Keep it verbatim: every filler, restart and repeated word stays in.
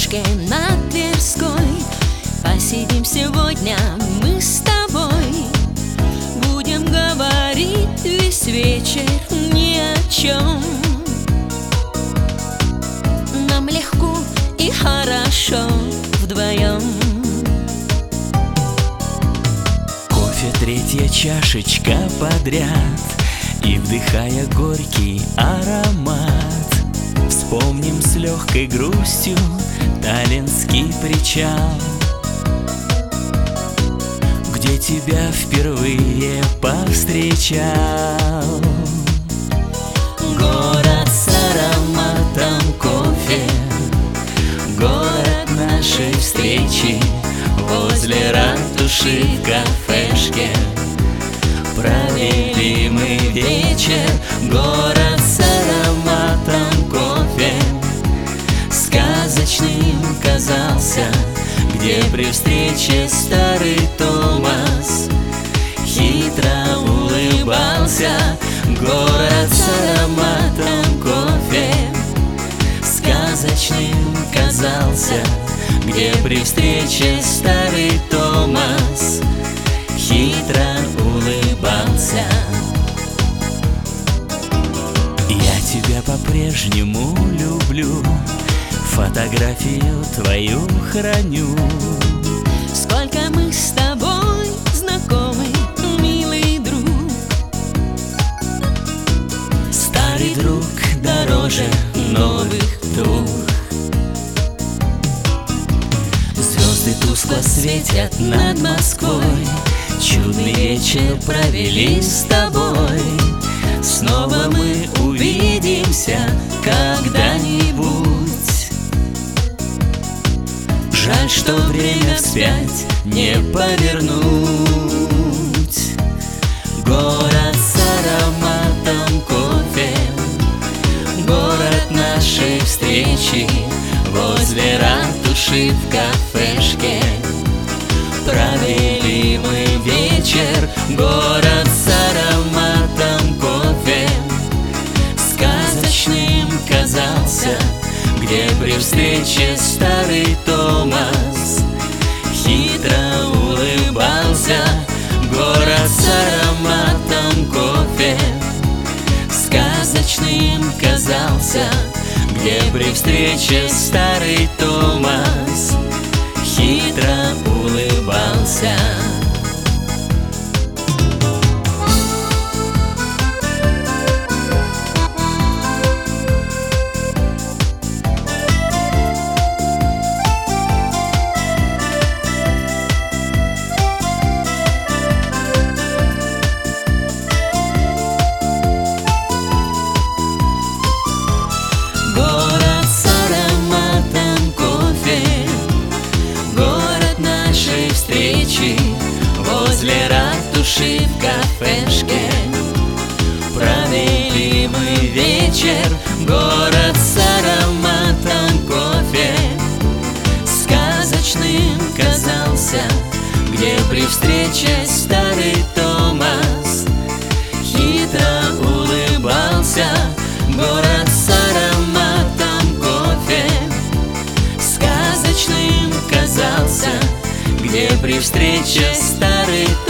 кафешке на Тверской. Посидим сегодня мы с тобой, будем говорить весь вечер ни о чем. Нам легко и хорошо вдвоем. Кофе третья чашечка подряд, и вдыхая горький аромат, вспомним с легкой грустью Таллинский причал, где тебя впервые повстречал. Город с ароматом кофе, город нашей встречи возле ратуши в кафешке. Провели мы вечер, город с ароматом кофе. Сказочным казался, где при встрече старый Томас хитро улыбался. Город с ароматом кофе сказочным казался, где при встрече старый Томас хитро улыбался. Я тебя по-прежнему люблю, фотографию твою храню. Сколько мы с тобой знакомы, милый друг. Старый друг дороже новых двух. Звезды тускло светят над Москвой, чудный вечер провели с тобой. Снова мы увидимся когда-нибудь. Жаль, что время вспять не повернуть. Город с ароматом кофе, город нашей встречи возле ратуши в кафешке. Провели мы вечер, город с ароматом кофе. Сказочным казался, где при встрече старый Томас хитро улыбался. Город с ароматом кофе сказочным казался, где при встрече старый Томас хитро улыбался. Город с ароматом кофе, город нашей встречи возле ратуши в кафешке. Провели мы вечер, город с ароматом кофе. Сказочным казался, где при встрече старый Томас хитро улыбался. Город с ароматом кофе сказочным казался, где при встрече старый